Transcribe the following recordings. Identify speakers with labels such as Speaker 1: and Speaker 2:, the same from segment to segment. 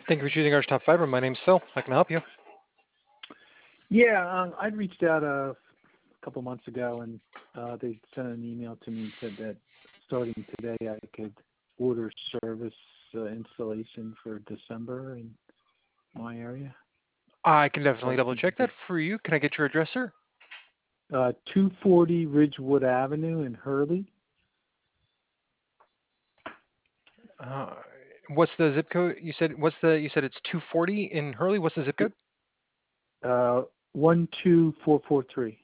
Speaker 1: Thank you for choosing Arch Top Fiber. My name's Phil. How can I help you?
Speaker 2: Yeah, I'd reached out a couple months ago, and they sent an email to me and said that starting today I could order service installation for December in my area.
Speaker 1: I can definitely
Speaker 2: Or
Speaker 1: double check that for you. Can I get your address, sir?
Speaker 2: 240 Ridgewood Avenue in Hurley.
Speaker 1: Uh, what's the zip code? You said it's 240 in Hurley. What's the zip code?
Speaker 2: 12443.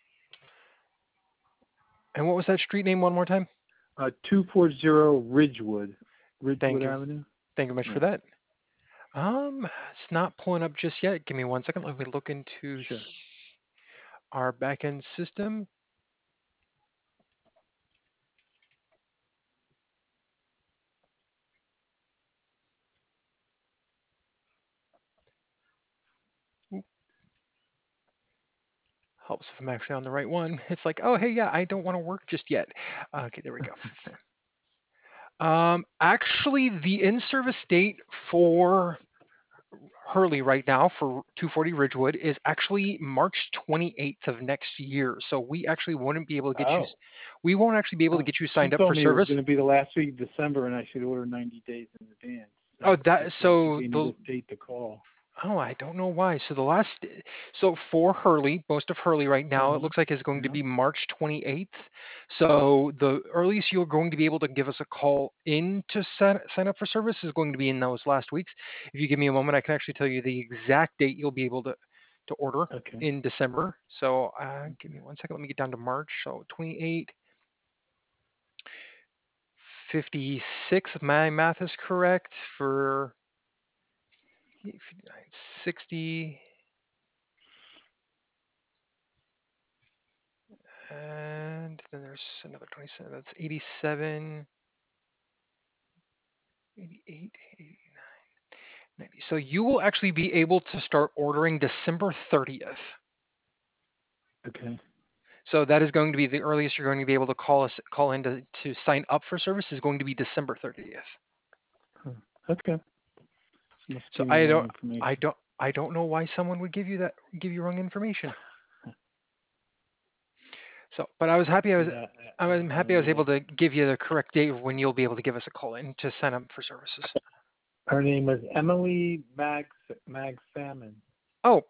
Speaker 1: And what was that street name one more time?
Speaker 2: 240 Ridgewood
Speaker 1: Thank you.
Speaker 2: Avenue.
Speaker 1: Thank you much
Speaker 2: Yeah,
Speaker 1: for that. It's not pulling up just yet. Give me 1 second. Let me look into
Speaker 2: sure.
Speaker 1: our backend system. Helps if I'm actually on the right one. It's like, oh, hey, yeah, I don't want to work just yet. Okay, there we go. Actually, the in-service date for Hurley right now for 240 Ridgewood is actually March 28th of next year. So we actually wouldn't be able to get you.
Speaker 2: Oh.
Speaker 1: We won't actually be able to
Speaker 2: Oh.
Speaker 1: get you
Speaker 2: She
Speaker 1: signed up for
Speaker 2: told me it was
Speaker 1: service.
Speaker 2: going to be the last week of December, and I should order 90 days in advance.
Speaker 1: Oh,
Speaker 2: That's why she
Speaker 1: so
Speaker 2: gave me
Speaker 1: the
Speaker 2: this date to call.
Speaker 1: Oh, I don't know why. So for Hurley, most of Hurley right now, it
Speaker 2: Uh-huh.
Speaker 1: looks like is going to
Speaker 2: Yeah.
Speaker 1: be March 28th. So the earliest you're going to be able to give us a call in to sign up for service is going to be in those last weeks. If you give me a moment, I can actually tell you the exact date you'll be able to order
Speaker 2: Okay.
Speaker 1: in December. So give me 1 second. Let me get down to March. So 28, 56, if my math is correct, for 60. And then there's another 27. That's 87, 88, 89, 90. So you will actually be able to start ordering December 30th.
Speaker 2: Okay.
Speaker 1: So that is going to be the earliest you're going to be able to call in to sign up for service is going to be December 30th.
Speaker 2: Huh. Okay. Must
Speaker 1: So
Speaker 2: give me wrong information.
Speaker 1: I don't know why someone would give you wrong information. So, but
Speaker 2: Yeah,
Speaker 1: I'm happy I was
Speaker 2: yeah.
Speaker 1: able to give you the correct date of when you'll be able to give us a call in to sign up for services.
Speaker 2: Her name was Emily Mag Salmon.
Speaker 1: Oh,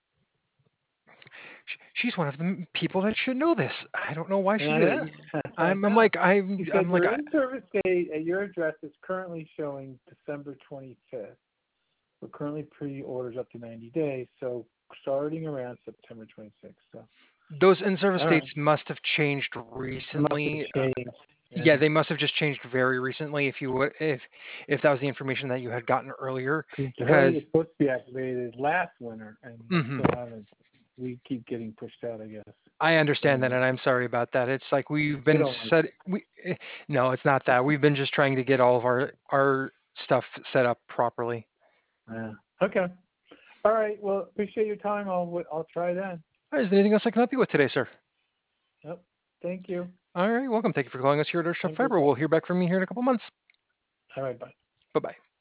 Speaker 1: she's one of the people that should know this. I don't know why she
Speaker 2: I
Speaker 1: did it.
Speaker 2: know. I
Speaker 1: I'm
Speaker 2: know.
Speaker 1: like
Speaker 2: She said
Speaker 1: I'm like
Speaker 2: your in-service date at your address is currently showing December 25th. We're currently pre-orders up to 90 days, so starting around September 26th. So,
Speaker 1: those in-service
Speaker 2: all
Speaker 1: dates
Speaker 2: right.
Speaker 1: must have changed
Speaker 2: It must have
Speaker 1: recently.
Speaker 2: changed.
Speaker 1: Yeah,
Speaker 2: Yeah.
Speaker 1: they must have just changed very recently. If that was the information that you had gotten earlier,
Speaker 2: Because
Speaker 1: because
Speaker 2: Hurley is supposed to be activated last winter, and they
Speaker 1: mhm,
Speaker 2: still haven't. We keep getting pushed out, I guess.
Speaker 1: I understand that,
Speaker 2: So
Speaker 1: and I'm sorry about that. It's like we've
Speaker 2: they
Speaker 1: been
Speaker 2: don't like
Speaker 1: set.
Speaker 2: it.
Speaker 1: No, it's not that. We've been just trying to get all of our stuff set up properly.
Speaker 2: Yeah. Okay. All right. Well, appreciate your time. I'll try then.
Speaker 1: All right, is there anything else I can help you with today, sir?
Speaker 2: Yep. Thank you.
Speaker 1: All right, welcome. Thank you for calling us here at Earth
Speaker 2: Have a good
Speaker 1: Fiber.
Speaker 2: day.
Speaker 1: We'll hear back from you here in a couple months.
Speaker 2: All right. Bye.
Speaker 1: Bye bye.